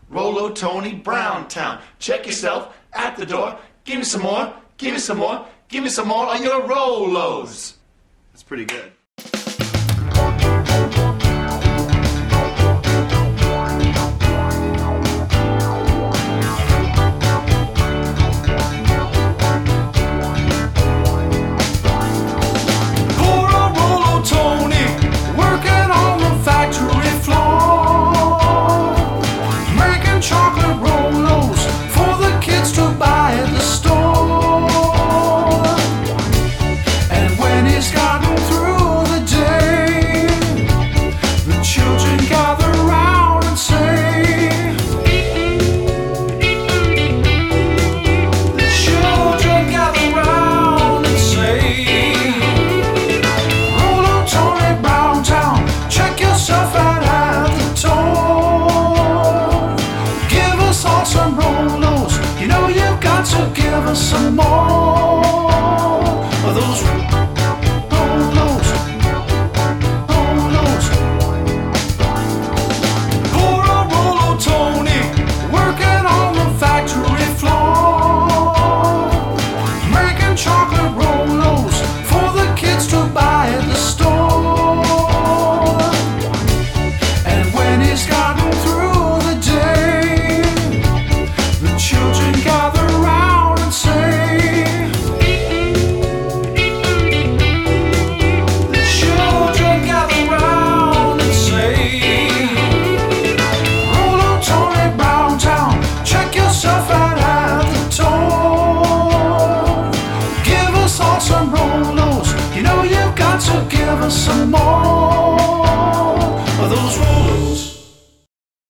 Rolo Tony Brown Town. Check yourself at the door. Give me some more. Give me some more. Give me some more of your Rolos. That's pretty good. Some more of those Rolos, Rolos. Poor old Rolo Tony, working on the factory floor, making chocolate Rolos for the kids to buy at the store. And when he's gotten through the day, the children gather round. Some more.